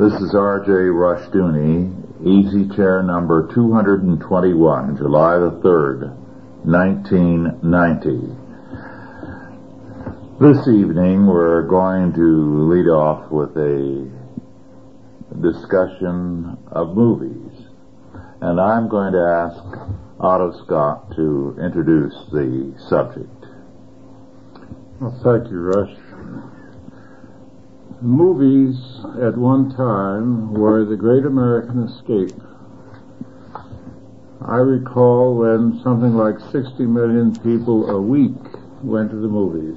This is R.J. Rushdoony, easy chair number 221, July the 3rd, 1990. This evening we're going to lead off with a discussion of movies, and I'm going to ask Otto Scott to introduce the subject. Well, thank you, Rush. Movies at one time were the great American escape. I recall when something like 60 million people a week went to the movies.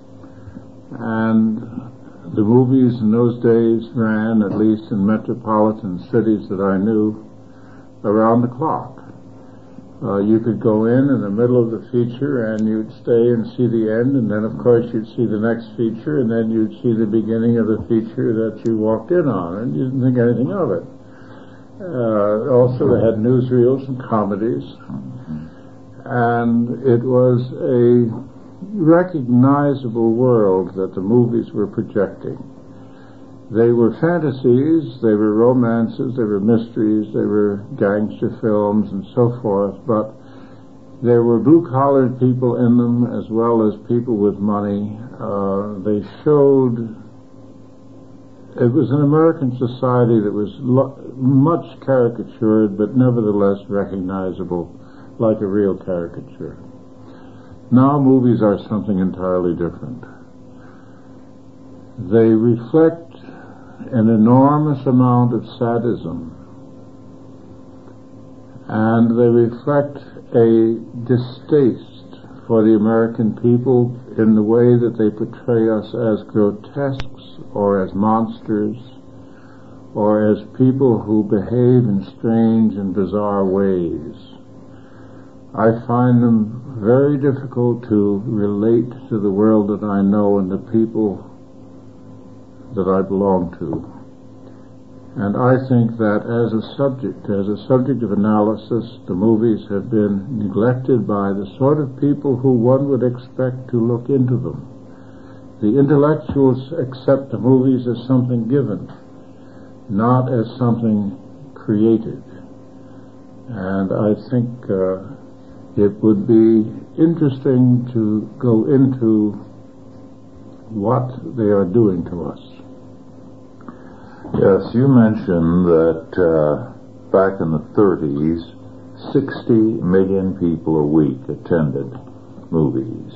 And the movies in those days ran, at least in metropolitan cities that I knew, around the clock. You could go in the middle of the feature and you'd stay and see the end, and then of course you'd see the next feature, and then you'd see the beginning of the feature that you walked in on, and you didn't think anything of it. Also they had newsreels and comedies, and it was a recognizable world that the movies were projecting. They were fantasies, they were romances, they were mysteries, they were gangster films and so forth, but there were blue-collared people in them as well as people with money. They showed it was an American society that was much caricatured, but nevertheless recognizable like a real caricature. Now movies are something entirely different. They reflect an enormous amount of sadism, and they reflect a distaste for the American people in the way that they portray us as grotesques or as monsters or as people who behave in strange and bizarre ways. I find them very difficult to relate to the world that I know and the people that I belong to. And I think that as a subject of analysis, the movies have been neglected by the sort of people who one would expect to look into them. The intellectuals accept the movies as something given, not as something created. And I think it would be interesting to go into what they are doing to us. Yes, you mentioned that back in the 30s, 60 million people a week attended movies.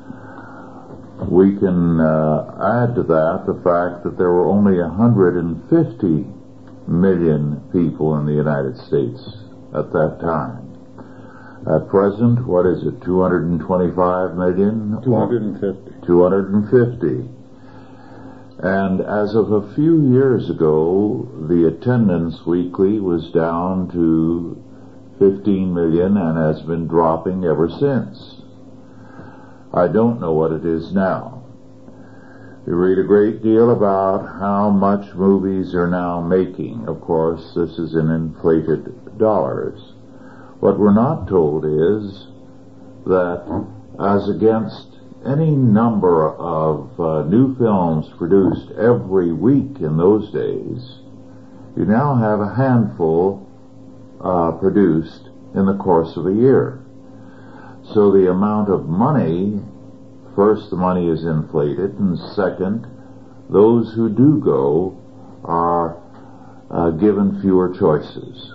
We can add to that the fact that there were only 150 million people in the United States at that time. At present, what is it, 225 million? 250. 250. And as of a few years ago, the attendance weekly was down to 15 million and has been dropping ever since. I don't know what it is now. You read a great deal about how much movies are now making. Of course, this is in inflated dollars. What we're not told is that as against any number of new films produced every week in those days, you now have a handful produced in the course of a year. So the amount of money, first, the money is inflated, and second, those who do go are given fewer choices.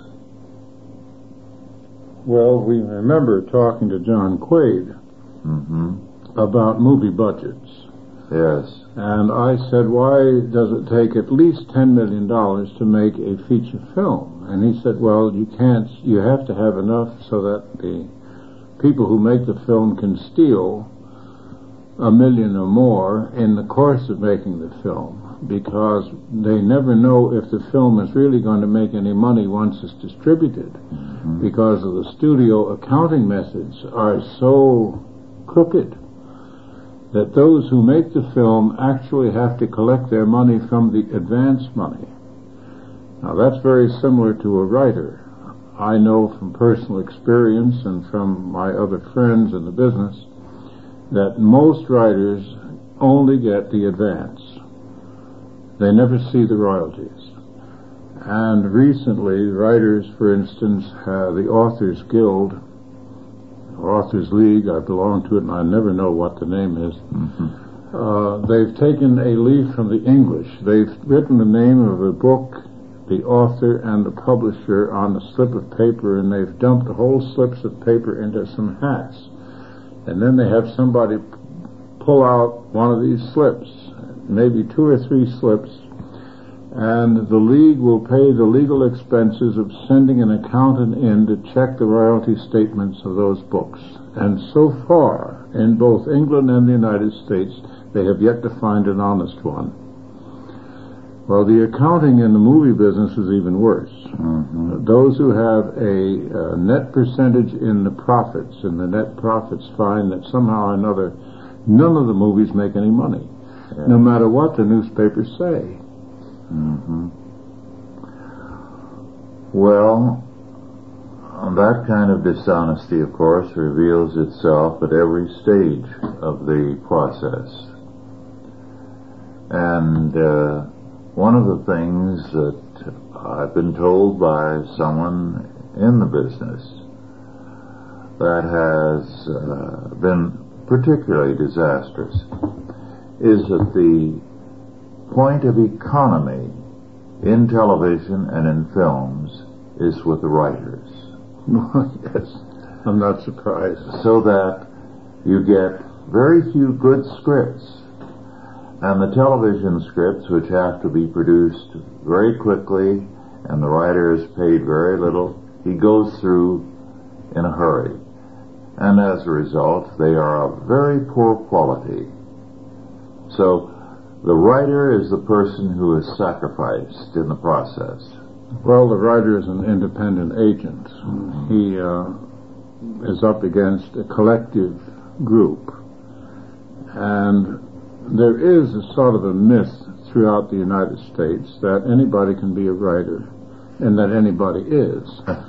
Well, we remember talking to John Quaid about movie budgets. Yes. And I said, why does it take at least $10 million to make a feature film? And he said, well, you have to have enough so that the people who make the film can steal $1 million or more in the course of making the film, because they never know if the film is really going to make any money once it's distributed, because of the studio accounting methods are so crooked that those who make the film actually have to collect their money from the advance money. Now that's very similar to a writer. I know from personal experience and from my other friends in the business that most writers only get the advance. They never see the royalties. And recently, writers, for instance, the Authors Guild, or Authors League, I belong to it and I never know what the name is. They've taken a leaf from the English. They've written the name of a book, the author, and the publisher on a slip of paper, and they've dumped the whole slips of paper into some hats. And then they have somebody pull out one of these slips, maybe 2 or 3 slips, and the league will pay the legal expenses of sending an accountant in to check the royalty statements of those books. And so far, in both England and the United States, they have yet to find an honest one. Well, the accounting in the movie business is even worse. Those who have a net percentage in the profits, and the net profits find that somehow or another none of the movies make any money, no matter what the newspapers say. Well, that kind of dishonesty, of course, reveals itself at every stage of the process. And one of the things that I've been told by someone in the business that has been particularly disastrous is that the point of economy in television and in films is with the writers. Yes, I'm not surprised. So that you get very few good scripts, and the television scripts, which have to be produced very quickly, and the writer is paid very little, he goes through in a hurry. And as a result, they are of very poor quality. So the writer is the person who is sacrificed in the process. Well, the writer is an independent agent. He is up against a collective group. And there is a sort of a myth throughout the United States that anybody can be a writer, and that anybody is.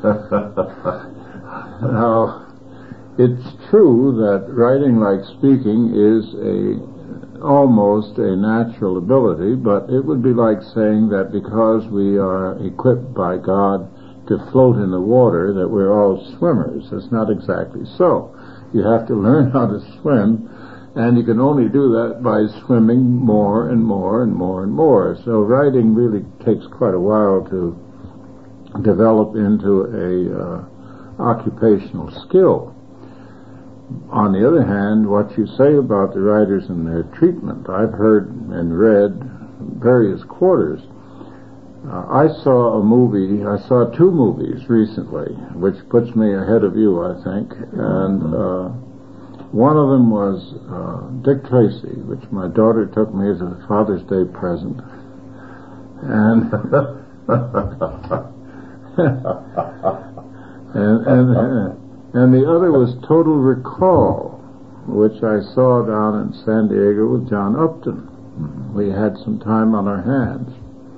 Now, it's true that writing, like speaking, is almost a natural ability, but it would be like saying that because we are equipped by God to float in the water, that we're all swimmers. It's not exactly so. You have to learn how to swim, and you can only do that by swimming more and more and more and more. So writing really takes quite a while to develop into a occupational skill. On the other hand, what you say about the writers and their treatment, I've heard and read various quarters. I saw two movies recently, which puts me ahead of you, I think. And one of them was Dick Tracy, which my daughter took me as a Father's Day present. And and the other was Total Recall, which I saw down in San Diego with John Upton. We had some time on our hands.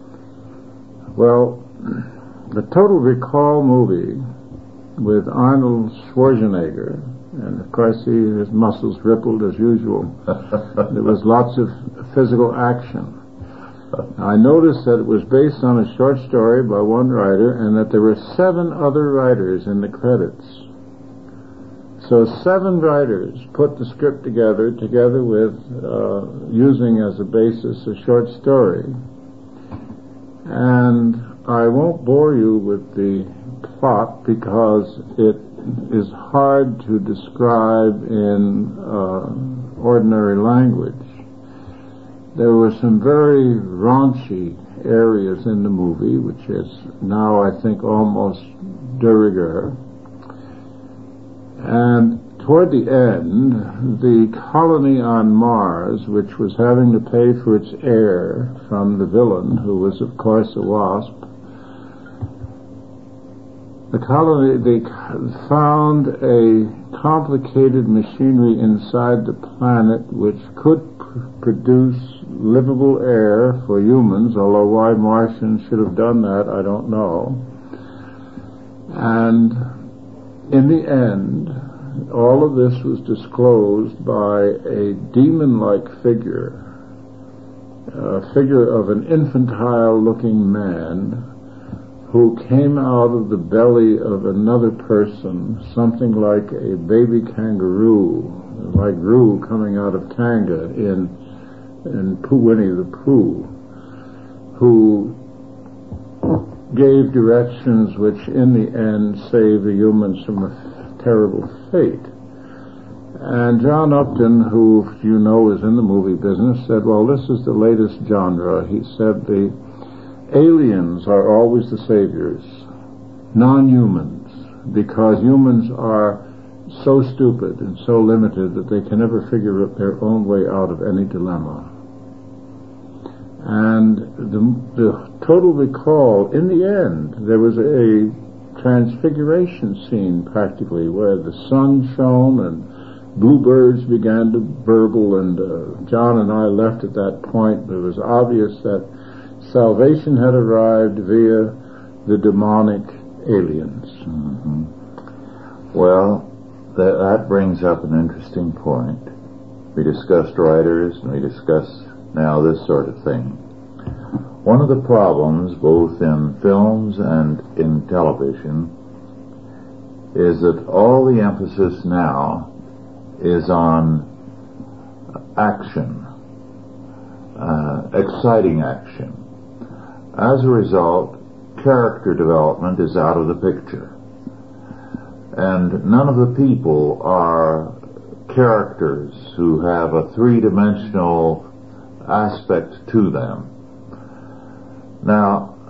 Well, the Total Recall movie with Arnold Schwarzenegger, and of course his muscles rippled as usual. There was lots of physical action. I noticed that it was based on a short story by one writer, and that there were 7 other writers in the credits. So 7 writers put the script together with using as a basis a short story. And I won't bore you with the plot because it is hard to describe in ordinary language. There were some very raunchy areas in the movie, which is now, I think, almost de rigueur. And toward the end, the colony on Mars, which was having to pay for its air from the villain, who was, of course, a wasp, the colony, they found a complicated machinery inside the planet which could produce livable air for humans, although why Martians should have done that, I don't know. And in the end, all of this was disclosed by a demon-like figure, a figure of an infantile-looking man who came out of the belly of another person, something like a baby kangaroo, like Roo coming out of Kanga in Winnie the Pooh, who gave directions which in the end saved the humans from a terrible fate. And John Upton, who you know is in the movie business, said, well, this is the latest genre. He said the aliens are always the saviors, non-humans, because humans are so stupid and so limited that they can never figure out their own way out of any dilemma. And the Total Recall, in the end, there was a transfiguration scene practically where the sun shone and bluebirds began to burble, and John and I left at that point. It was obvious that salvation had arrived via the demonic aliens. Mm-hmm. Well, that brings up an interesting point. We discussed writers, and we discussed now this sort of thing. One of the problems, both in films and in television, is that all the emphasis now is on action, exciting action. As a result, character development is out of the picture. And none of the people are characters who have a three-dimensional aspect to them. Now,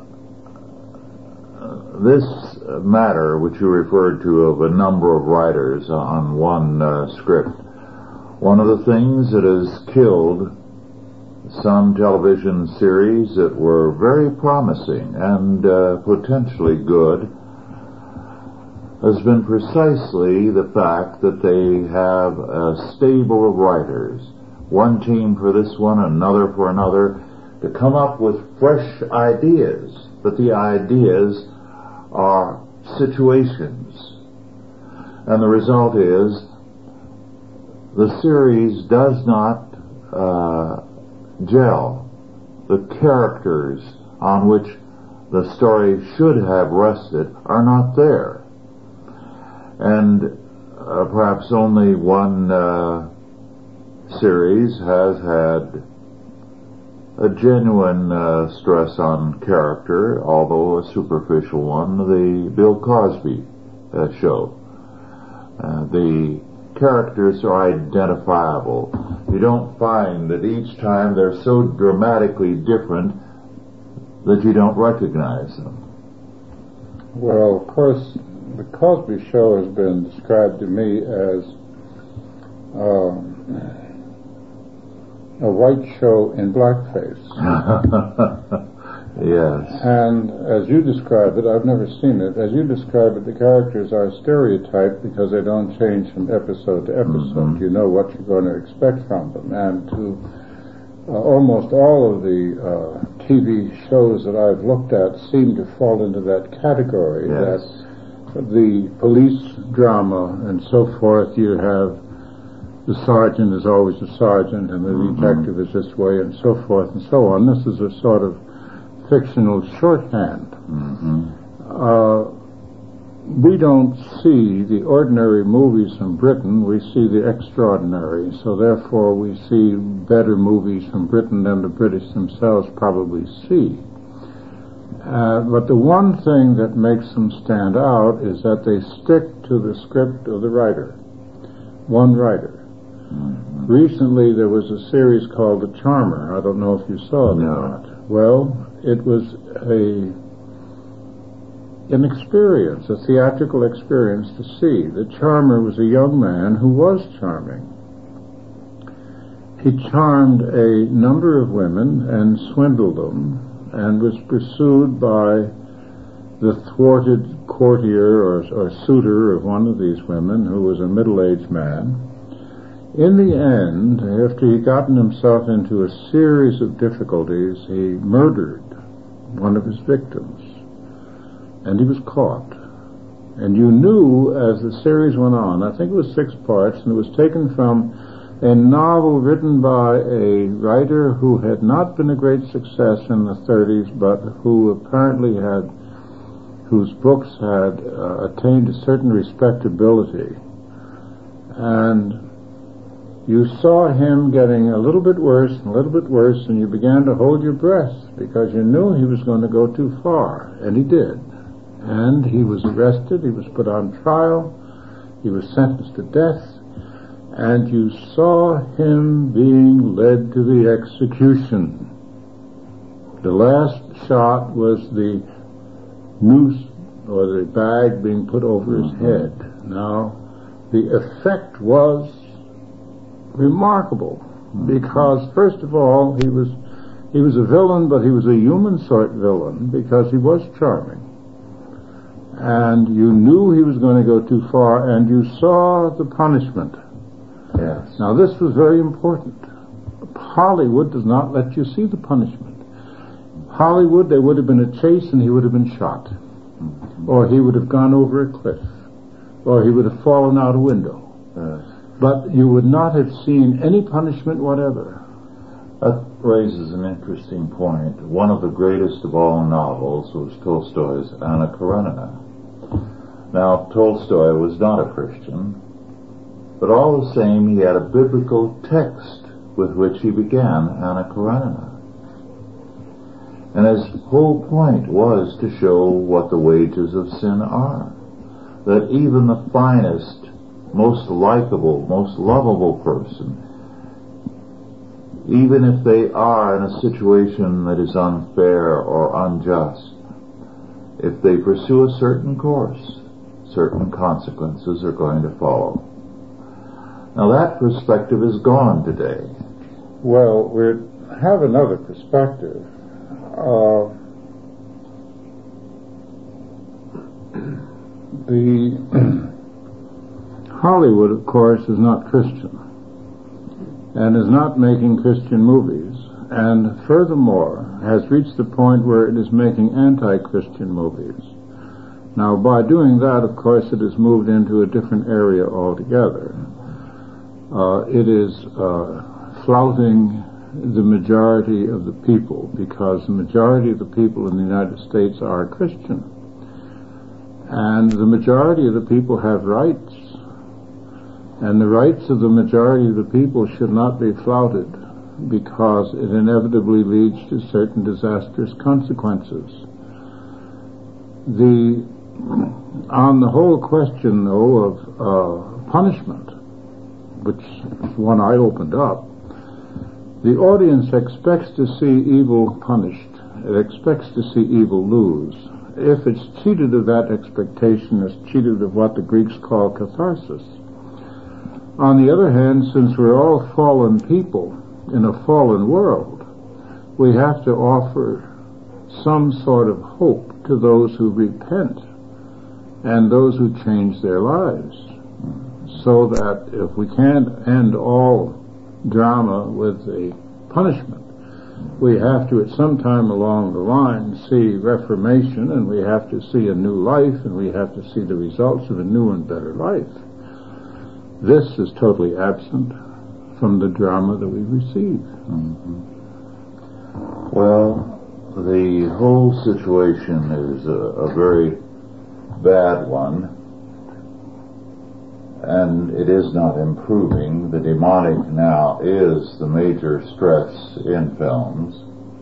this matter, which you referred to, of a number of writers on one script, one of the things that has killed some television series that were very promising and potentially good has been precisely the fact that they have a stable of writers, one team for this one, another for another, to come up with fresh ideas, but the ideas are situations. And the result is the series does not gel. The characters on which the story should have rested are not there. And perhaps only one series has had a genuine stress on character, although a superficial one, the Bill Cosby show. The characters are identifiable. You don't find that each time they're so dramatically different that you don't recognize them. Well, of course, the Cosby Show has been described to me as a white show in blackface. Yes. And as you describe it, I've never seen it, as you describe it, the characters are stereotyped because they don't change from episode to episode. Mm-hmm. You know what you're going to expect from them. And to almost all of the TV shows that I've looked at seem to fall into that category. Yes. That the police drama and so forth, you have the sergeant is always a sergeant and the detective is this way and so forth and so on. This is a sort of fictional shorthand. We don't see the ordinary movies from Britain, we see the extraordinary, so therefore we see better movies from Britain than the British themselves probably see. But the one thing that makes them stand out is that they stick to the script of the writer, one writer. Recently there was a series called The Charmer. I don't know if you saw it or not. Well, it was an experience, a theatrical experience to see. The Charmer was a young man who was charming. He charmed a number of women and swindled them and was pursued by the thwarted courtier or suitor of one of these women, who was a middle-aged man. In the end, after he'd gotten himself into a series of difficulties, he murdered one of his victims. And he was caught. And you knew as the series went on, I think it was 6 parts, and it was taken from a novel written by a writer who had not been a great success in the 30s, but who apparently had whose books had attained a certain respectability, and you saw him getting a little bit worse and a little bit worse, and you began to hold your breath because you knew he was going to go too far, and he did. And he was arrested, he was put on trial, he was sentenced to death, and you saw him being led to the execution. The last shot was the noose or the bag being put over his head. Now, the effect was remarkable because, first of all, he was a villain, but he was a human sort villain because he was charming. And you knew he was going to go too far, and you saw the punishment. Yes. Now, this was very important. Hollywood does not let you see the punishment. Hollywood, there would have been a chase and he would have been shot. Or he would have gone over a cliff. Or he would have fallen out a window. But you would not have seen any punishment whatever. That raises an interesting point. One of the greatest of all novels was Tolstoy's Anna Karenina. Now, Tolstoy was not a Christian, but all the same he had a biblical text with which he began Anna Karenina. And his whole point was to show what the wages of sin are. That even the finest, most likable, most lovable person, even if they are in a situation that is unfair or unjust, if they pursue a certain course, certain consequences are going to follow. Now that perspective is gone today. Well, we have another perspective. Hollywood, of course, is not Christian and is not making Christian movies, and furthermore has reached the point where it is making anti-Christian movies. Now, by doing that, of course, it has moved into a different area altogether. It is flouting the majority of the people, because the majority of the people in the United States are Christian. And the majority of the people have rights. And the rights of the majority of the people should not be flouted, because it inevitably leads to certain disastrous consequences. On the whole question, though, of punishment, which is one I opened up, the audience expects to see evil punished. It expects to see evil lose. If it's cheated of that expectation, it's cheated of what the Greeks call catharsis. On the other hand, since we're all fallen people in a fallen world, we have to offer some sort of hope to those who repent and those who change their lives, so that if we can't end all drama with a punishment, we have to at some time along the line see reformation, and we have to see a new life, and we have to see the results of a new and better life. This is totally absent from the drama that we receive. Well, the whole situation is a very bad one, and it is not improving. The demonic now is the major stress in films.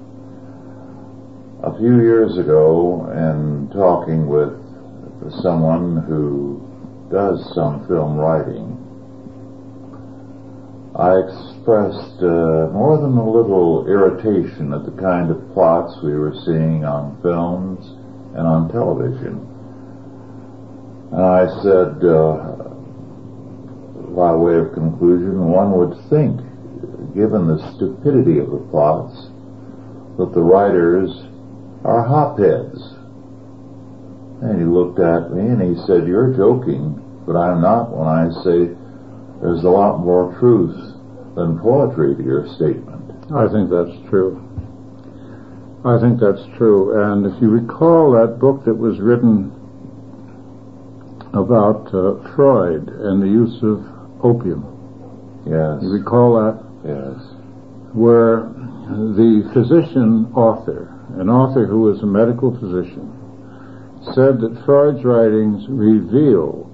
A few years ago, in talking with someone who does some film writing, I expressed more than a little irritation at the kind of plots we were seeing on films and on television. And I said, by way of conclusion, one would think, given the stupidity of the plots, that the writers are hopheads. And he looked at me and he said, "You're joking, but I'm not when I say there's a lot more truth than poetry to your statement." I think that's true. I think that's true. And if you recall that book that was written about Freud and the use of opium. Yes. You recall that? Yes. Where the physician author, an author who was a medical physician, said that Freud's writings revealed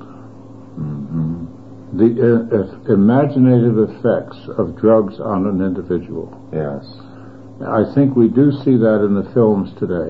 the imaginative effects of drugs on an individual. Yes. I think we do see that in the films today.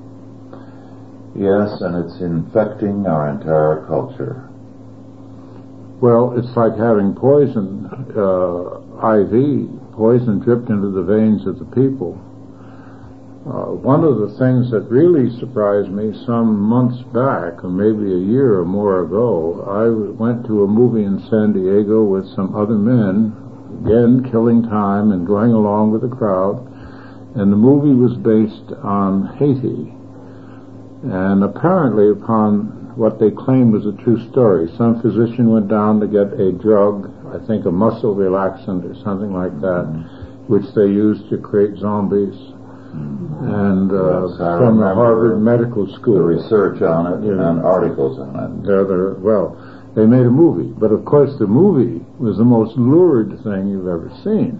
Yes, and it's infecting our entire culture. Well, it's like having poison, IV, poison dripped into the veins of the people. One of the things that really surprised me some months back, or maybe a year or more ago, I went to a movie in San Diego with some other men, again killing time and going along with the crowd, and the movie was based on Haiti, and apparently upon what they claimed was a true story. Some physician went down to get a drug, I think a muscle relaxant or something like that, which they used to create zombies. And Yes, from the Harvard Medical School. The research on it and articles on it. Well, they made a movie, but of course the movie was the most lurid thing you've ever seen.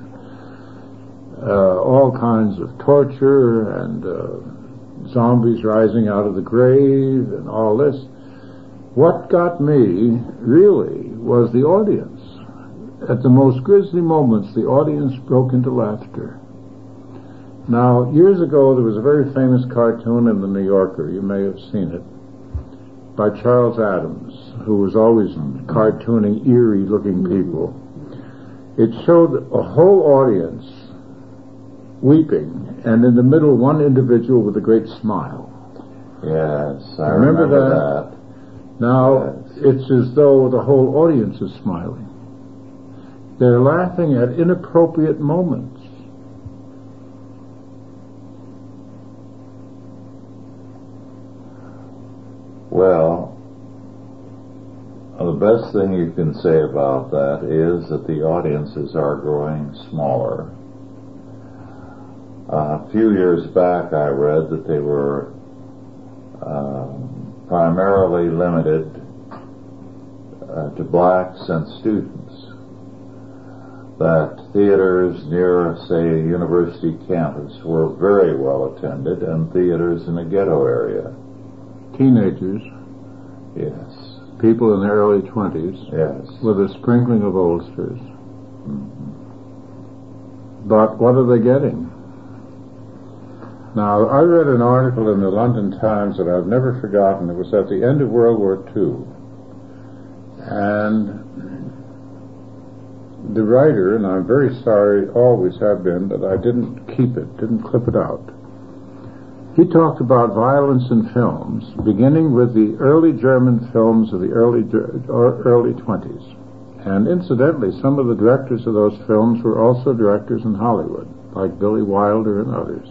All kinds of torture and zombies rising out of the grave and all this. What got me really was the audience. At the most grisly moments, the audience broke into laughter. Now, years ago, there was a very famous cartoon in the New Yorker, you may have seen it, by Charles Addams, who was always cartooning eerie-looking people. It showed a whole audience weeping, and in the middle, one individual with a great smile. Yes, I remember that. Now, it's as though the whole audience is smiling. They're laughing at inappropriate moments. Well, the best thing you can say about that is that the audiences are growing smaller. A few years back I read that they were primarily limited to blacks and students. That theaters near, say, a university campus were very well attended, and theaters in a ghetto area. Teenagers. Yes. People in their early 20s. Yes. With a sprinkling of oldsters. But what are they getting? Now, I read an article in the London Times that I've never forgotten. It was at the end of World War II. And the writer, and I'm very sorry, always have been, that I didn't clip it out. He talked about violence in films, beginning with the early German films of the early 20s. And incidentally, some of the directors of those films were also directors in Hollywood, like Billy Wilder and others.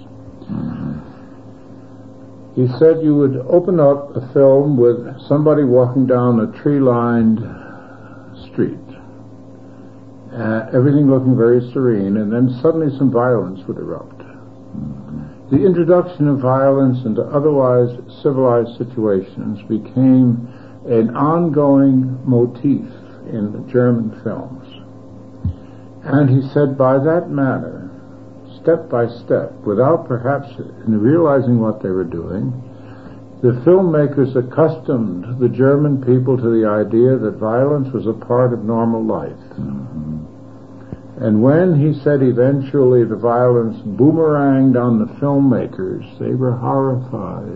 He said you would open up a film with somebody walking down a tree-lined street, everything looking very serene, and then suddenly some violence would erupt. The introduction of violence into otherwise civilized situations became an ongoing motif in the German films. And he said by that manner, step by step, without perhaps realizing what they were doing, the filmmakers accustomed the German people to the idea that violence was a part of normal life. And when he said eventually the violence boomeranged on the filmmakers, they were horrified.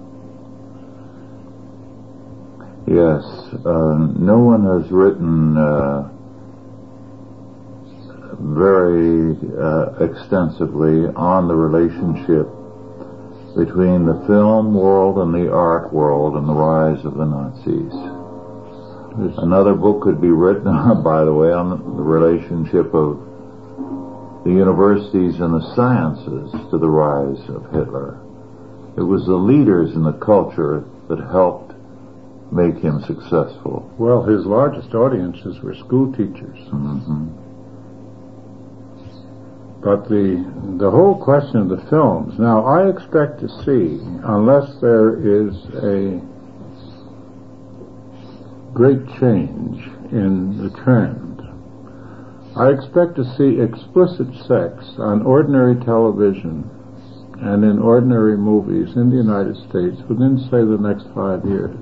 Yes, no one has written very extensively on the relationship between the film world and the art world and the rise of the Nazis. Another book could be written, by the way, on the relationship of the universities and the sciences to the rise of Hitler. It was the leaders in the culture that helped make him successful. Well, his largest audiences were school teachers. But the whole question of the films, now I expect to see, unless there is a great change in the trend, I expect to see explicit sex on ordinary television and in ordinary movies in the United States within, say, the next 5 years.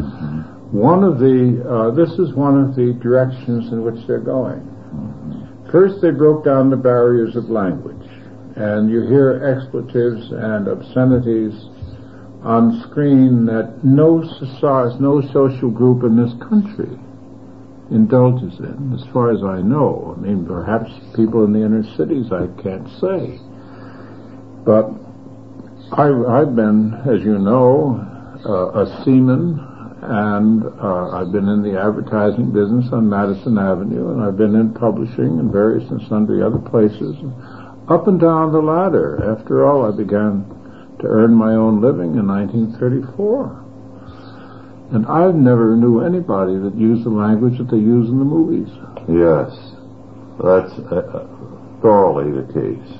This is one of the directions in which they're going. First, they broke down the barriers of language, and you hear expletives and obscenities on screen that no society, no social group in this country indulges in, as far as I know. I mean, perhaps people in the inner cities, I can't say. But I've been, as you know, a seaman, and I've been in the advertising business on Madison Avenue, and I've been in publishing and various and sundry other places, up and down the ladder. After all, I began to earn my own living in 1934. And I never knew anybody that used the language that they use in the movies. Yes, that's thoroughly the case.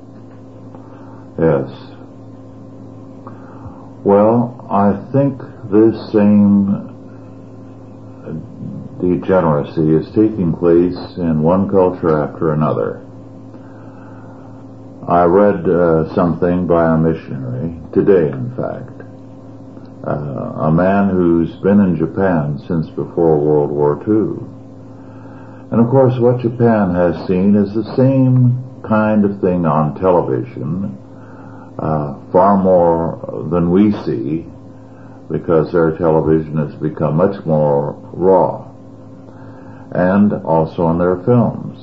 Yes. Well, I think this same degeneracy is taking place in one culture after another. I read something by a missionary, today in fact, a man who's been in Japan since before World War II. And of course what Japan has seen is the same kind of thing on television, far more than we see, because their television has become much more raw, and also in their films.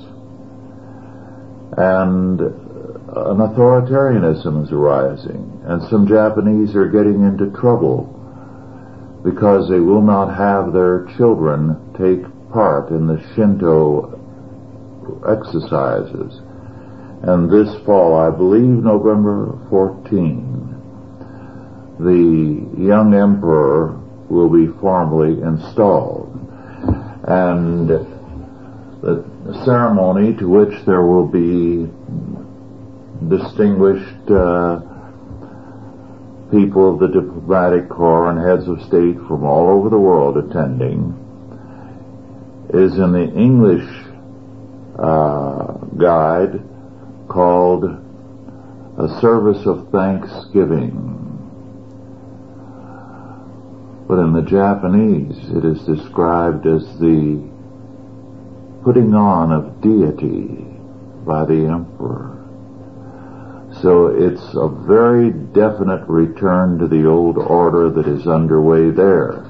And an authoritarianism is arising, and some Japanese are getting into trouble because they will not have their children take part in the Shinto exercises. And this fall, I believe November 14, the young emperor will be formally installed. And the ceremony, to which there will be distinguished people of the diplomatic corps and heads of state from all over the world attending, is in the English guide called A Service of Thanksgiving. But in the Japanese, it is described as the putting on of deity by the emperor. So it's a very definite return to the old order that is underway there.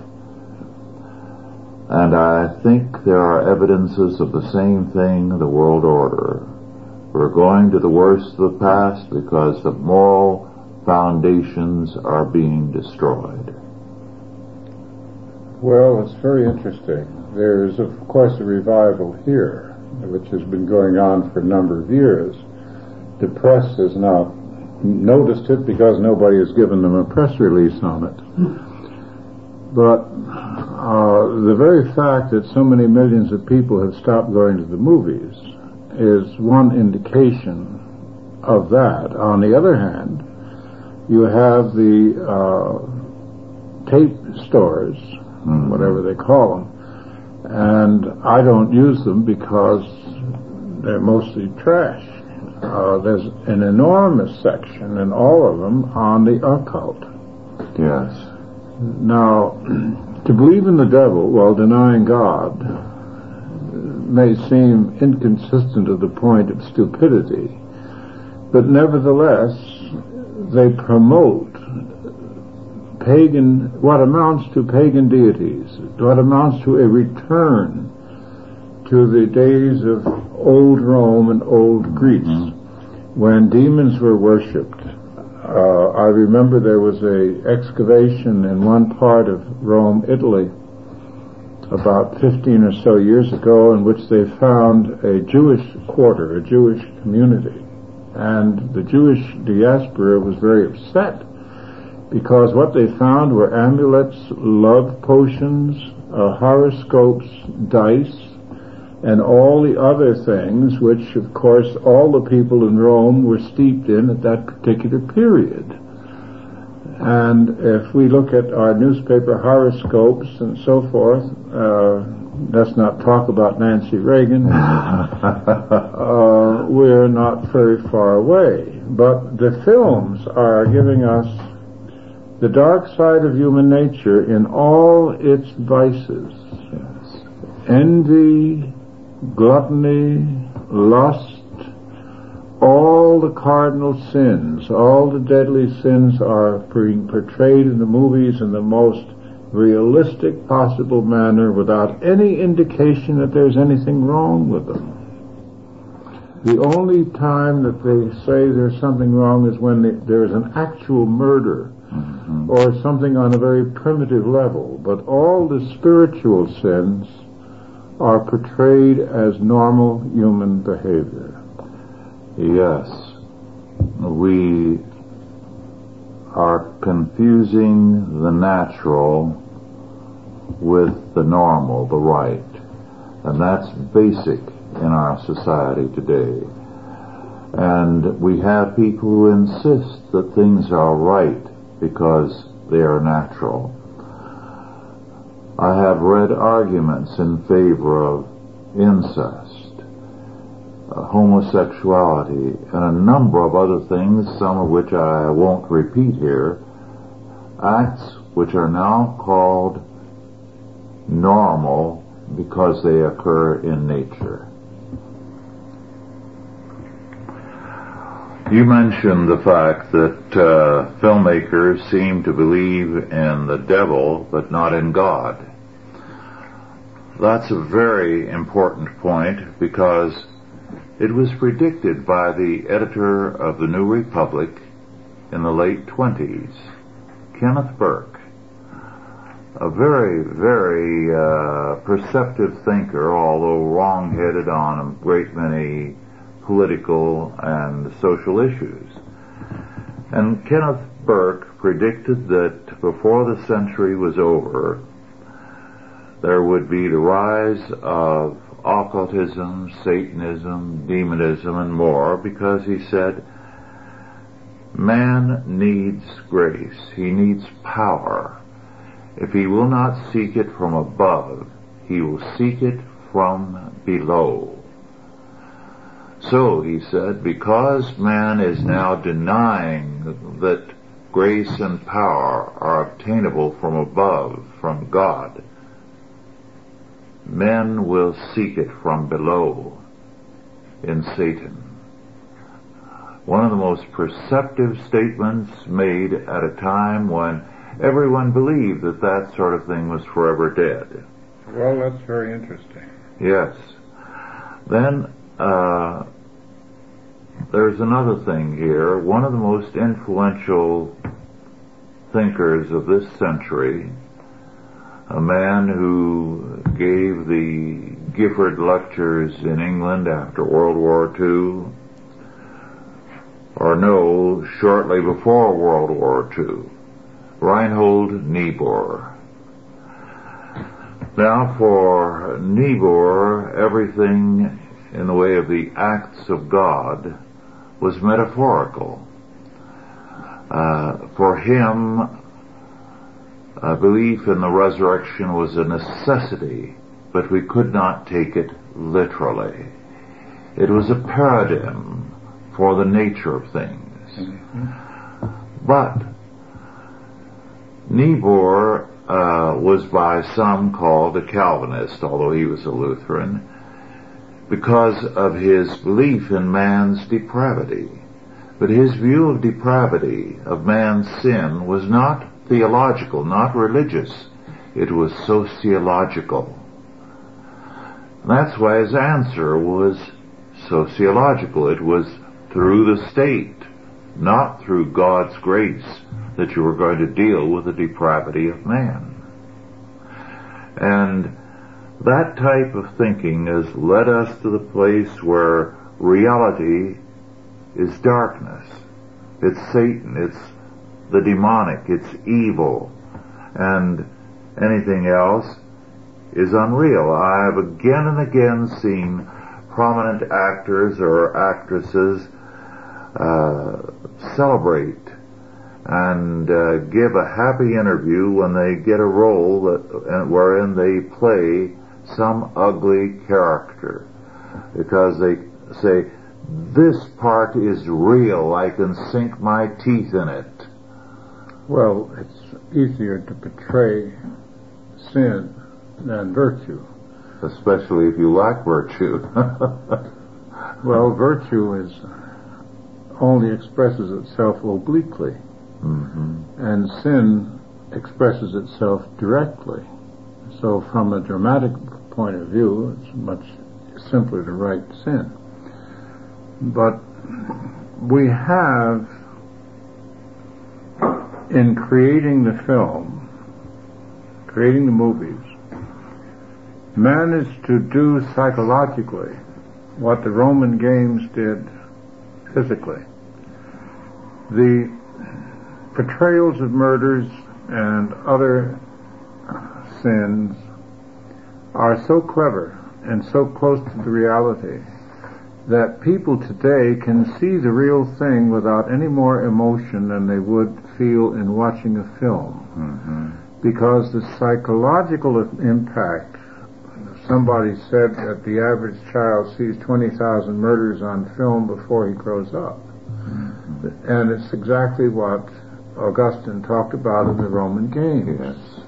And I think there are evidences of the same thing in the world order. We're going to the worst of the past because the moral foundations are being destroyed. Well, it's very interesting. There's, of course, a revival here, which has been going on for a number of years. The press has not noticed it because nobody has given them a press release on it. But the very fact that so many millions of people have stopped going to the movies is one indication of that. On the other hand, you have the tape stores, whatever they call them, and I don't use them because they're mostly trash. There's an enormous section in all of them on the occult. Yes. Now, to believe in the devil while denying God may seem inconsistent to the point of stupidity, but nevertheless, they promote what amounts to pagan deities, what amounts to a return to the days of old Rome and old Greece, when demons were worshipped. I remember there was a excavation in one part of Rome, Italy, about 15 or so years ago, in which they found a Jewish quarter, a Jewish community. And the Jewish diaspora was very upset because what they found were amulets, love potions, horoscopes, dice, and all the other things which, of course, all the people in Rome were steeped in at that particular period. And if we look at our newspaper horoscopes and so forth, let's not talk about Nancy Reagan, we're not very far away. But the films are giving us the dark side of human nature in all its vices. Yes. Envy, gluttony, lust, all the cardinal sins, all the deadly sins are being portrayed in the movies in the most realistic possible manner without any indication that there's anything wrong with them. The only time that they say there's something wrong is when there's an actual murder or something on a very primitive level. But all the spiritual sins are portrayed as normal human behavior. Yes, we are confusing the natural with the normal, the right. And that's basic in our society today. And we have people who insist that things are right because they are natural. I have read arguments in favor of incest, homosexuality, and a number of other things, some of which I won't repeat here, acts which are now called normal because they occur in nature. You mentioned the fact that filmmakers seem to believe in the devil but not in God. That's a very important point because it was predicted by the editor of the New Republic in the late 20s, Kenneth Burke, a very, very perceptive thinker, although wrong-headed on a great many political and social issues. And Kenneth Burke predicted that before the century was over, there would be the rise of occultism, Satanism, demonism, and more, because he said, man needs grace. He needs power. If he will not seek it from above, he will seek it from below. So, he said, because man is now denying that grace and power are obtainable from above, from God, men will seek it from below in Satan. One of the most perceptive statements made at a time when everyone believed that that sort of thing was forever dead. Well, that's very interesting. Yes. Then, there's another thing here. One of the most influential thinkers of this century, a man who gave the Gifford Lectures in England after World War II, or no, shortly before World War II, Reinhold Niebuhr. Now, for Niebuhr, everything in the way of the acts of God was metaphorical. For him, belief in the resurrection was a necessity, but we could not take it literally. It was a paradigm for the nature of things. But Niebuhr was by some called a Calvinist, although he was a Lutheran, because of his belief in man's depravity. But his view of depravity, of man's sin, was not theological, not religious. It was sociological. That's why his answer was sociological. It was through the state, not through God's grace, that you were going to deal with the depravity of man. And that type of thinking has led us to the place where reality is darkness. It's Satan, it's the demonic, it's evil, and anything else is unreal. I've again and again seen prominent actors or actresses celebrate and give a happy interview when they get a role wherein they play some ugly character, because they say, this part is real, I can sink my teeth in it. Well, it's easier to portray sin than virtue. Especially if you lack virtue. Well, virtue only expresses itself obliquely, and sin expresses itself directly. So from a dramatic point of view, it's much simpler to write sin. But we have, in creating the film, creating the movies, managed to do psychologically what the Roman games did physically. The portrayals of murders and other sins are so clever and so close to the reality that people today can see the real thing without any more emotion than they would feel in watching a film. Because the psychological impact, somebody said that the average child sees 20,000 murders on film before he grows up. And it's exactly what Augustine talked about in the Roman games. Yes.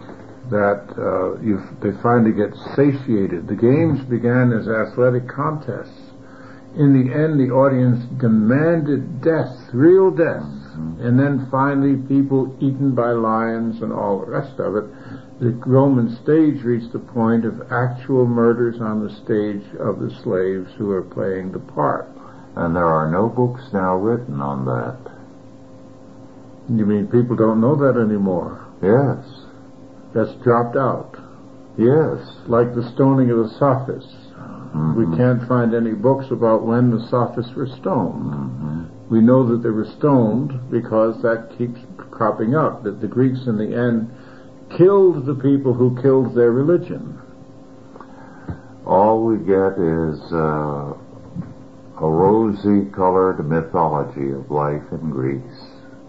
That they finally get satiated. The games began as athletic contests. In the end, the audience demanded death, real death. And then finally, people eaten by lions and all the rest of it. The Roman stage reached the point of actual murders on the stage of the slaves who were playing the part. And there are no books now written on that. You mean people don't know that anymore? Yes. That's dropped out. Yes. Like the stoning of the sophists. We can't find any books about when the sophists were stoned. We know that they were stoned because that keeps cropping up, that the Greeks in the end killed the people who killed their religion. All we get is a rosy-colored mythology of life in Greece.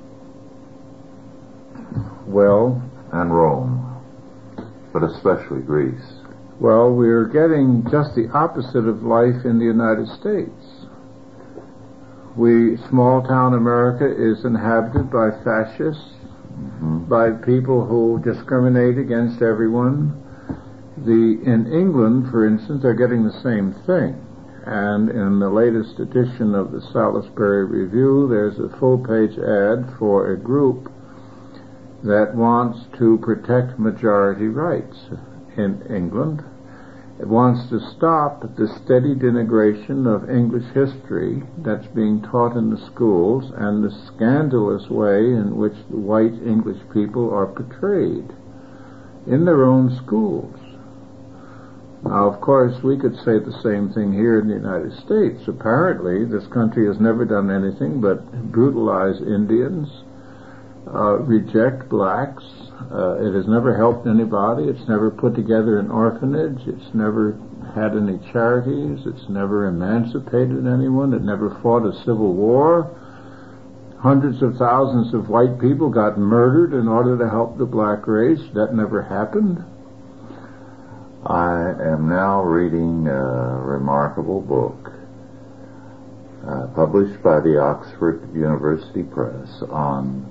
Well, and Rome, but especially Greece. Well, we're getting just the opposite of life in the United States. Small-town America is inhabited by fascists, by people who discriminate against everyone. In England, for instance, they're getting the same thing. And in the latest edition of the Salisbury Review, there's a full-page ad for a group that wants to protect majority rights in England. It wants to stop the steady denigration of English history that's being taught in the schools and the scandalous way in which white English people are portrayed in their own schools. Now, of course, we could say the same thing here in the United States. Apparently, this country has never done anything but brutalize Indians, reject blacks. It has never helped anybody. It's never put together an orphanage. It's never had any charities. It's never emancipated anyone. It never fought a civil war. Hundreds of thousands of white people got murdered in order to help the black race. That never happened. I am now reading a remarkable book published by the Oxford University Press on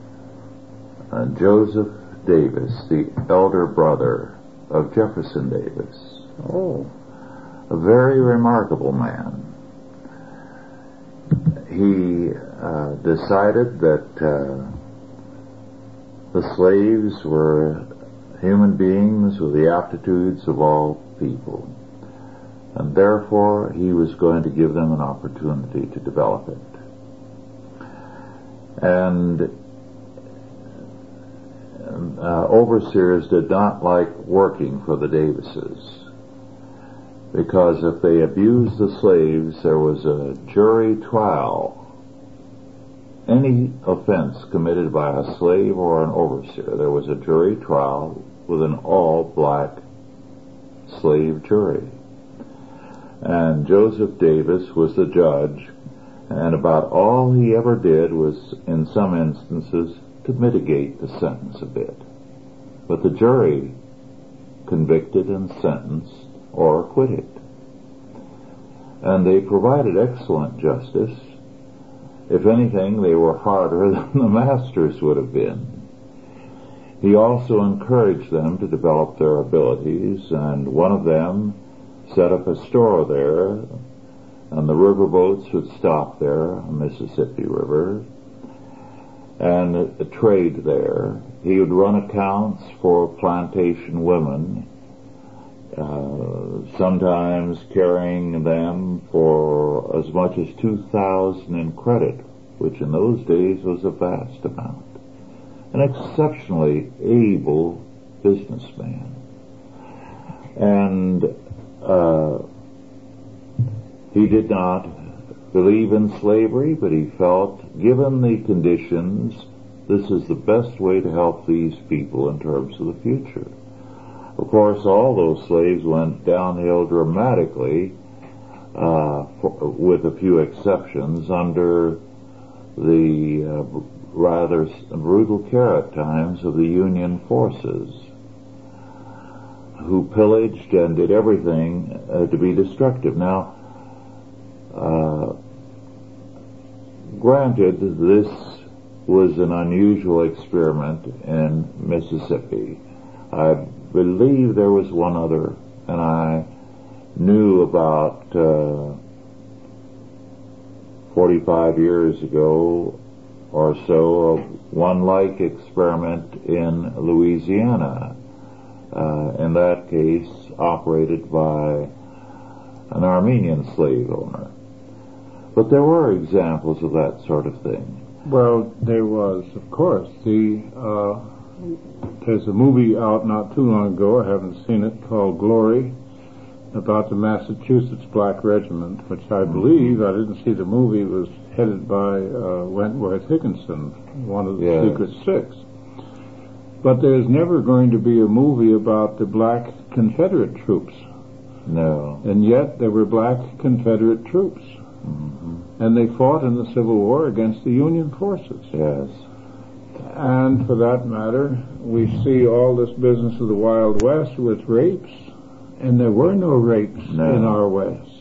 Joseph Davis, the elder brother of Jefferson Davis. Oh. A very remarkable man. He decided that the slaves were human beings with the aptitudes of all people, and therefore he was going to give them an opportunity to develop it. And overseers did not like working for the Davises, because if they abused the slaves, there was a jury trial. Any offense committed by a slave or an overseer, there was a jury trial with an all-black slave jury. And Joseph Davis was the judge, and about all he ever did was, in some instances, to mitigate the sentence a bit. But the jury convicted and sentenced or acquitted. and they provided excellent justice. If anything, they were harder than the masters would have been. He also encouraged them to develop their abilities, and one of them set up a store there, and the riverboats would stop there on the Mississippi River and trade there. He would run accounts for plantation women, sometimes carrying them for as much as $2,000 in credit, which in those days was a vast amount. An exceptionally able businessman. And he did not believe in slavery, but he felt, given the conditions, this is the best way to help these people in terms of the future. Of course, all those slaves went downhill dramatically, with a few exceptions, under the rather brutal care at times of the Union forces, who pillaged and did everything to be destructive. Now, granted, this was an unusual experiment in Mississippi. I believe there was one other, and I knew about 45 years ago or so of one like experiment in Louisiana, in that case operated by an Armenian slave owner. But there were examples of that sort of thing. Well, there was, of course. There's a movie out not too long ago, I haven't seen it, called Glory, about the Massachusetts Black Regiment, which I believe, I didn't see the movie, was headed by Wentworth Higginson, one of the Secret Six. But there's never going to be a movie about the black Confederate troops. No. And yet there were black Confederate troops. Mm-hmm. And they fought in the Civil War against the Union forces. Yes. And for that matter, we see all this business of the Wild West with rapes, and there were no rapes in our West.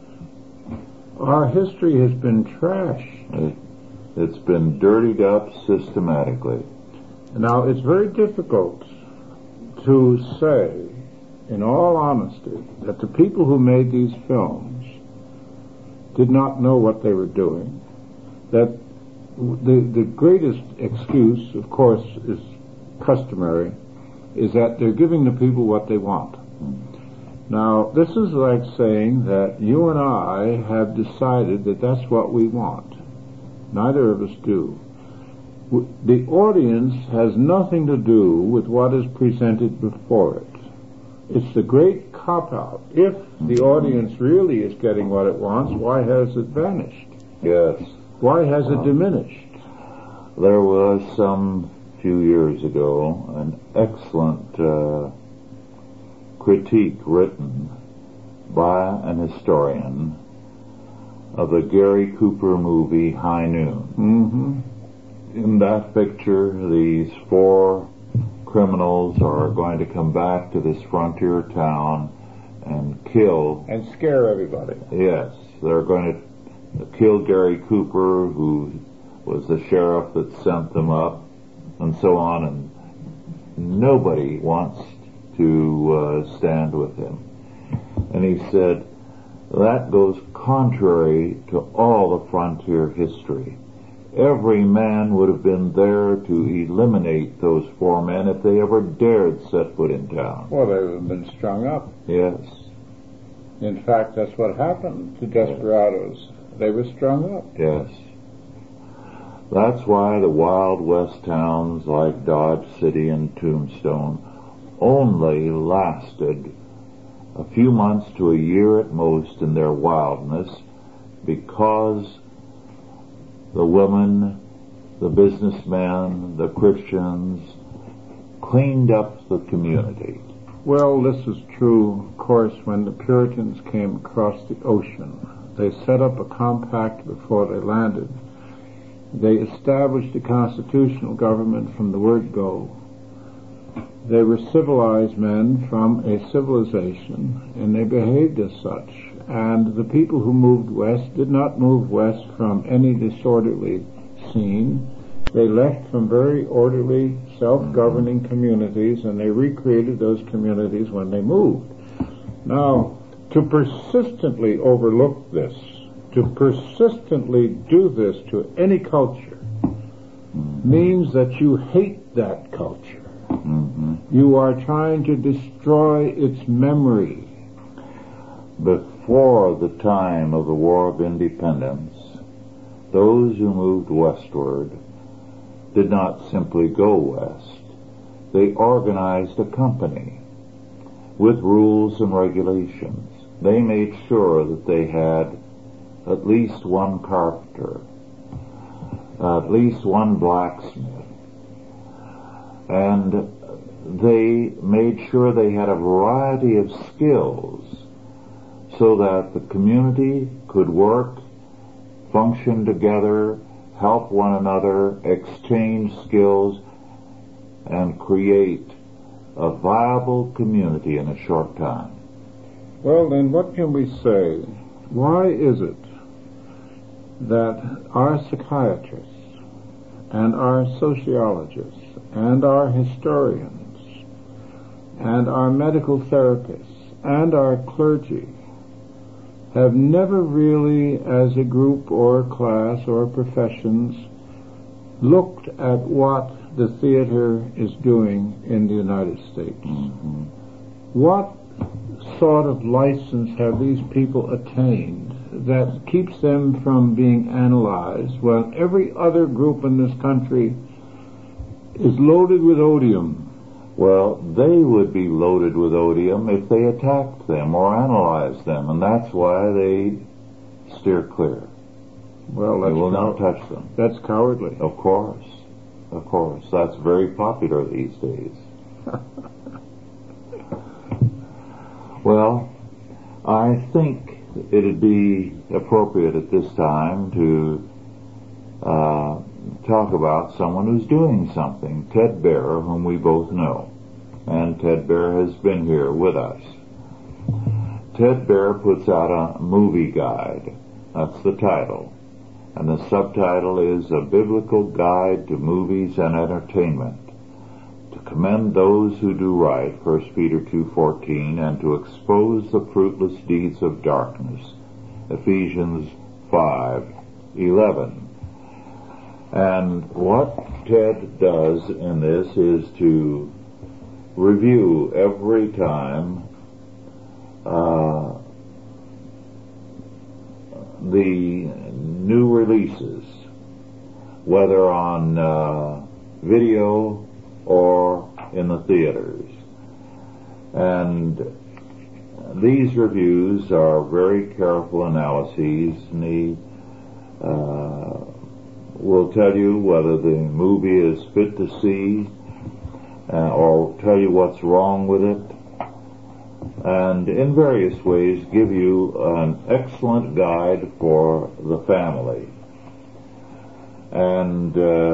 Our history has been trashed. It's been dirtied up systematically. Now, it's very difficult to say, in all honesty, that the people who made these films did not know what they were doing. That the greatest excuse, of course, is customary, is that they're giving the people what they want. Now, this is like saying that you and I have decided that that's what we want. Neither of us do. The audience has nothing to do with what is presented before it. It's the great cop-out. If the audience really is getting what it wants, why has it vanished? Yes. Why has it diminished? There was some few years ago an excellent critique written by an historian of the Gary Cooper movie High Noon. Mm-hmm. In that picture, these four criminals are going to come back to this frontier town and kill... and scare everybody. Yes, they're going to kill Gary Cooper, who was the sheriff that sent them up, and so on, and nobody wants to stand with him. And he said, that goes contrary to all the frontier history. Every man would have been there to eliminate those four men if they ever dared set foot in town. Well, they would have been strung up. Yes. In fact, that's what happened to desperados. They were strung up. Yes. That's why the Wild West towns like Dodge City and Tombstone only lasted a few months to a year at most in their wildness, because the women, the businessmen, the Christians cleaned up the community. Well, this is true, of course, when the Puritans came across the ocean. They set up a compact before they landed. They established a constitutional government from the word go. They were civilized men from a civilization, and they behaved as such. And the people who moved west did not move west from any disorderly scene. They left from very orderly, self-governing communities, and they recreated those communities when they moved. Now, to persistently overlook this, to persistently do this to any culture, means that you hate that culture. Mm-hmm. You are trying to destroy its memory. Before the time of the War of Independence, those who moved westward did not simply go west. They organized a company with rules and regulations. They made sure that they had at least one carpenter, at least one blacksmith, and they made sure they had a variety of skills so that the community could work, function together, help one another, exchange skills, and create a viable community in a short time. Well, then what can we say? Why is it that our psychiatrists and our sociologists and our historians and our medical therapists and our clergy have never really, as a group or class or professions, looked at what the theater is doing in the United States? Mm-hmm. What sort of license have these people attained that keeps them from being analyzed while every other group in this country is loaded with odium? Well, they would be loaded with odium if they attacked them or analyzed them, and that's why they steer clear. Well, they will not touch them. That's cowardly. Of course. That's very popular these days. Well, I think it'd be appropriate at this time to talk about someone who's doing something, Ted Baehr, whom we both know. And Ted Baehr has been here with us. Ted Baehr puts out a movie guide. That's the title. And the subtitle is A Biblical Guide to Movies and Entertainment. To commend those who do right, 1 Peter 2:14, and to expose the fruitless deeds of darkness, Ephesians 5:11. And what Ted does in this is to review every time the new releases, whether on video or in the theaters. And these reviews are very careful analyses, and he will tell you whether the movie is fit to see, or tell you what's wrong with it, and in various ways give you an excellent guide for the family. And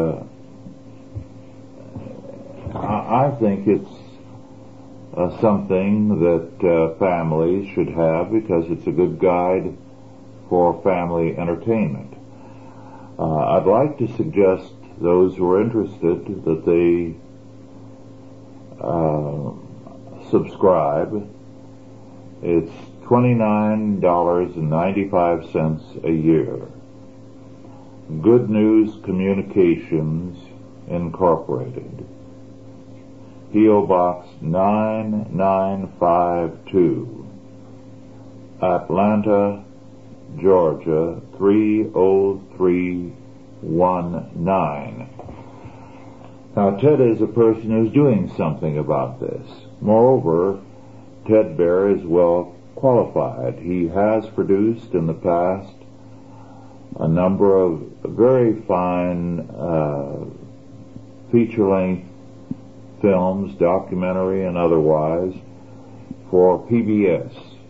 I think it's something that families should have, because it's a good guide for family entertainment. I'd like to suggest those who are interested that they subscribe. It's $29.95 a year. Good News Communications Incorporated, P.O. Box 9952, Atlanta, Georgia 30319. Now, Ted is a person who's doing something about this. Moreover, Ted Baehr is well qualified. He has produced in the past a number of very fine feature-length films, documentary and otherwise, for PBS.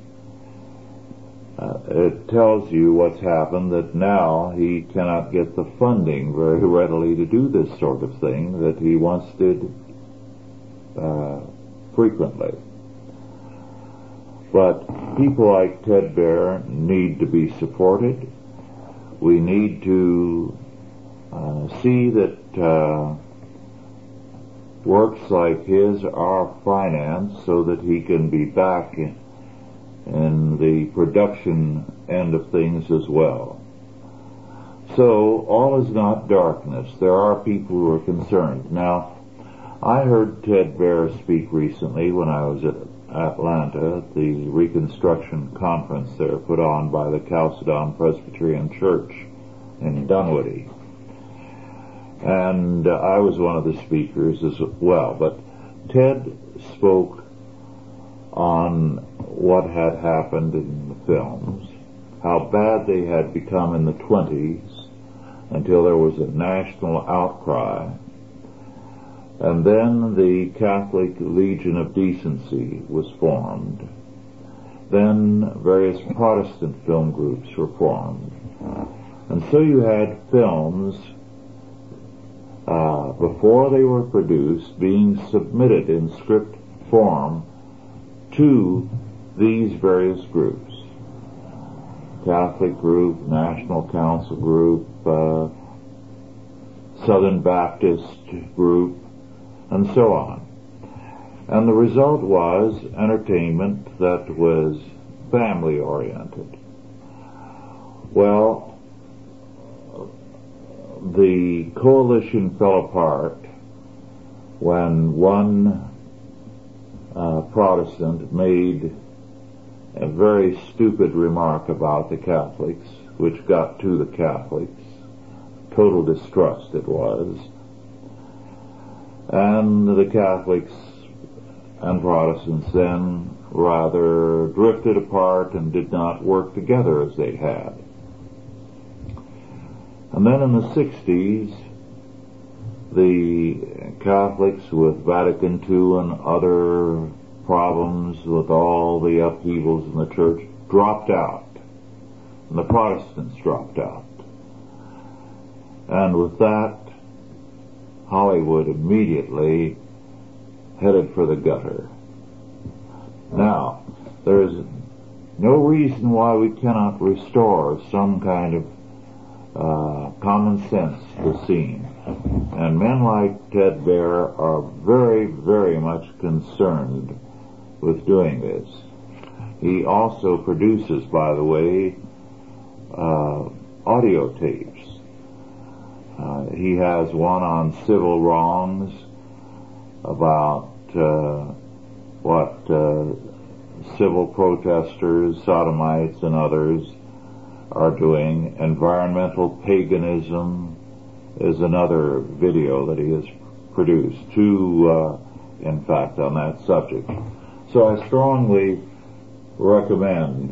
It tells you what's happened, that now he cannot get the funding very readily to do this sort of thing that he once did frequently. But people like Ted Baehr need to be supported. We need to see that works like his are financed so that he can be back in the production end of things as well. So all is not darkness. There are people who are concerned. Now, I heard Ted Baehr speak recently when I was at Atlanta at the Reconstruction Conference there put on by the Chalcedon Presbyterian Church in Dunwoody. And I was one of the speakers as well. But Ted spoke on what had happened in the films, how bad they had become in the 20s until there was a national outcry. And then the Catholic Legion of Decency was formed. Then various Protestant film groups were formed. And so you had films, before they were produced, being submitted in script form to these various groups. Catholic group, National Council group, Southern Baptist group, and so on. And the result was entertainment that was family-oriented. Well, the coalition fell apart when one Protestant made a very stupid remark about the Catholics, which got to the Catholics. Total distrust it was. And the Catholics and Protestants then rather drifted apart and did not work together as they had. And then in the 60s, the Catholics with Vatican II and other problems with all the upheavals in the church dropped out. And the Protestants dropped out. And with that, Hollywood immediately headed for the gutter. Now, there is no reason why we cannot restore some kind of common sense to the scene. And men like Ted Baehr are very, very much concerned with doing this. He also produces, by the way, audio tapes. He has one on civil wrongs about what civil protesters, sodomites, and others are doing. Environmental paganism is another video that he has produced, two, in fact, on that subject. So I strongly recommend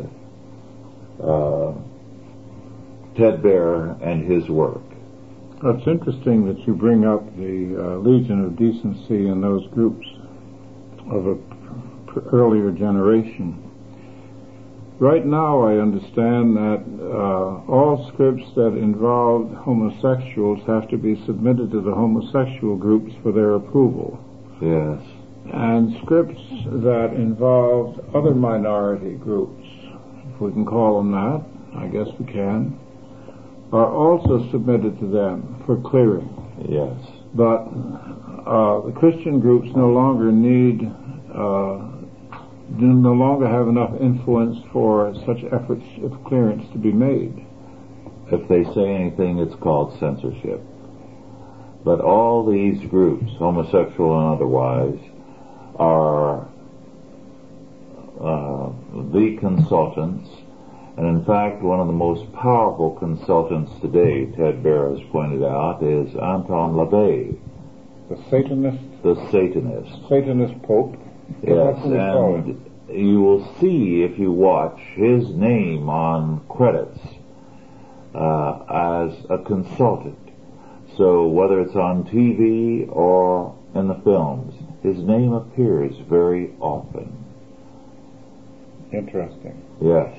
Ted Baehr and his work. It's interesting that you bring up the Legion of Decency and those groups of an earlier generation. Right now I understand that all scripts that involve homosexuals have to be submitted to the homosexual groups for their approval. Yes. And scripts that involve other minority groups, if we can call them that, I guess we can, are also submitted to them for clearing. Yes. But the Christian groups no longer have enough influence for such efforts of clearance to be made. If they say anything, it's called censorship. But all these groups, homosexual and otherwise, are the consultants. And in fact, one of the most powerful consultants today, Ted Baehr has pointed out, is Anton LaVey. The Satanist? The Satanist. Satanist Pope? Yes, and you will see, if you watch, his name on credits as a consultant. So whether it's on TV or in the films, his name appears very often. Interesting. Yes.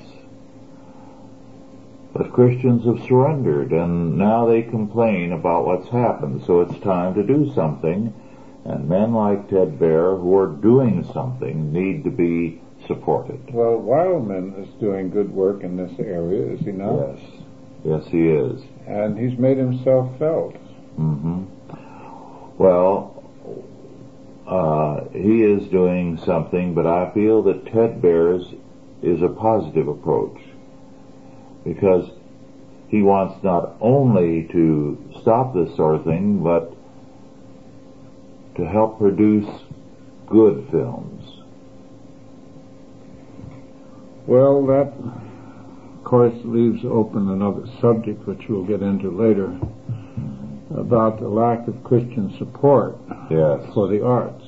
But Christians have surrendered, and now they complain about what's happened. So it's time to do something, and men like Ted Baehr, who are doing something, need to be support it. Well, Wildman is doing good work in this area, is he not? Yes. Yes, he is. And he's made himself felt. Mm-hmm. Well, he is doing something, but I feel that Ted Bears is a positive approach, because he wants not only to stop this sort of thing, but to help produce good films. Well, that, of course, leaves open another subject, which we'll get into later, about the lack of Christian support for the arts.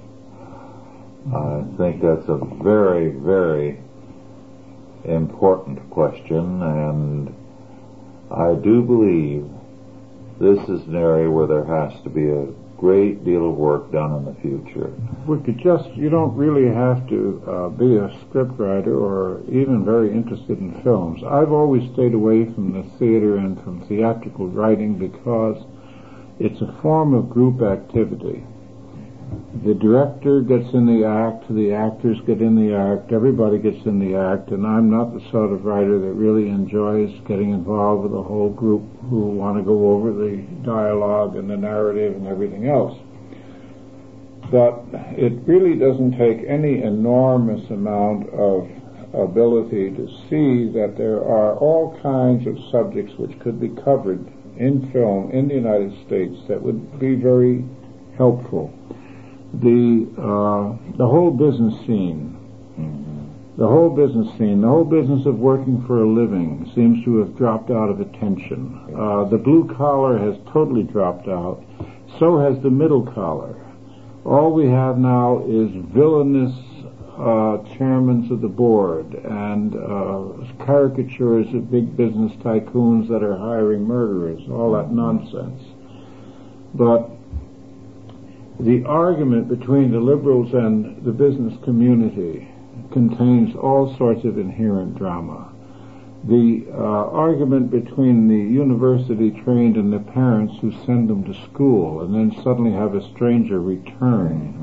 I think that's a very, very important question, and I do believe this is an area where there has to be a great deal of work done in the future. You don't really have to be a scriptwriter or even very interested in films. I've always stayed away from the theater and from theatrical writing because it's a form of group activity. The director gets in the act, the actors get in the act, everybody gets in the act, and I'm not the sort of writer that really enjoys getting involved with a whole group who want to go over the dialogue and the narrative and everything else. But it really doesn't take any enormous amount of ability to see that there are all kinds of subjects which could be covered in film in the United States that would be very helpful. The whole business scene, the whole business of working for a living seems to have dropped out of attention. The blue collar has totally dropped out. So has the middle collar. All we have now is villainous chairmen of the board and caricatures of big business tycoons that are hiring murderers, all that nonsense. But the argument between the liberals and the business community contains all sorts of inherent drama. The argument between the university-trained and the parents who send them to school and then suddenly have a stranger return.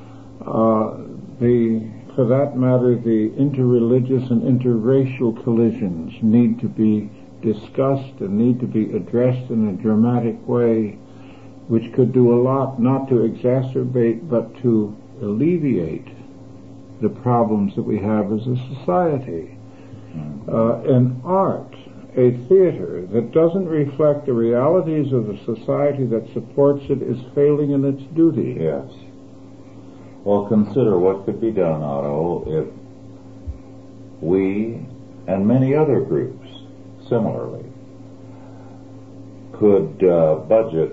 For that matter, the interreligious and interracial collisions need to be discussed and need to be addressed in a dramatic way, which could do a lot not to exacerbate but to alleviate the problems that we have as a society. An art, a theater that doesn't reflect the realities of the society that supports it is failing in its duty. Yes. Well, consider what could be done, Otto, if we and many other groups similarly could budget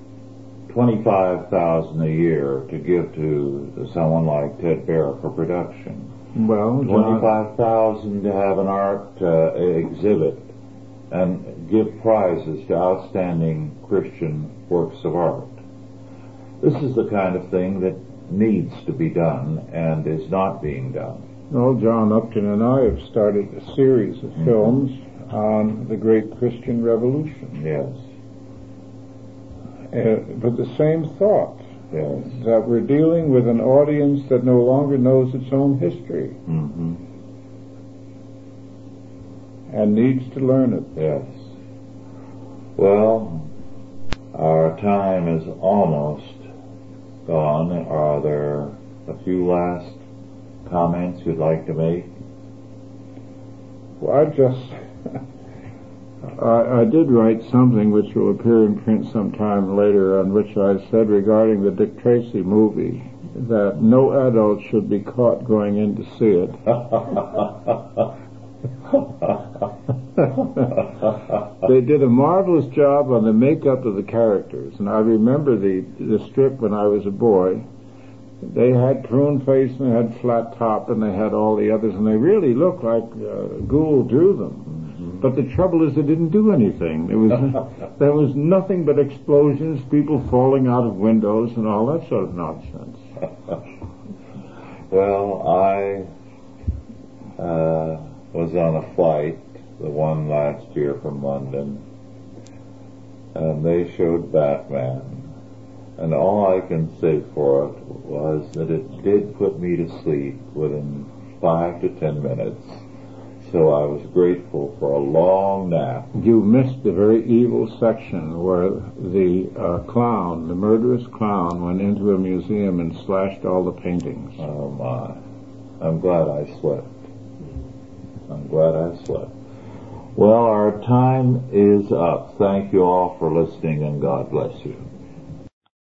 $25,000 a year to give to someone like Ted Bear for production. Well, $25,000 to have an art exhibit and give prizes to outstanding Christian works of art. This is the kind of thing that needs to be done and is not being done. Well, John Upton and I have started a series of films on the great Christian Revolution. Yes. But the same thought, Yes. that we're dealing with an audience that no longer knows its own history and needs to learn it. Yes. Well, our time is almost gone. Are there a few last comments you'd like to make? Well, I did write something which will appear in print sometime later, on which I said regarding the Dick Tracy movie that no adult should be caught going in to see it. They did a marvelous job on the makeup of the characters, and I remember the strip when I was a boy. They had prune face and they had flat top and they had all the others, and they really looked like Gould drew them. But the trouble is they didn't do anything. There was nothing but explosions, people falling out of windows and all that sort of nonsense. Well, I was on a flight, the one last year from London, and they showed Batman. And all I can say for it was that it did put me to sleep within 5 to 10 minutes. So I was grateful for a long nap. You missed the very evil section where the clown, the murderous clown, went into a museum and slashed all the paintings. Oh my. I'm glad I slept. Well, our time is up. Thank you all for listening, and God bless you.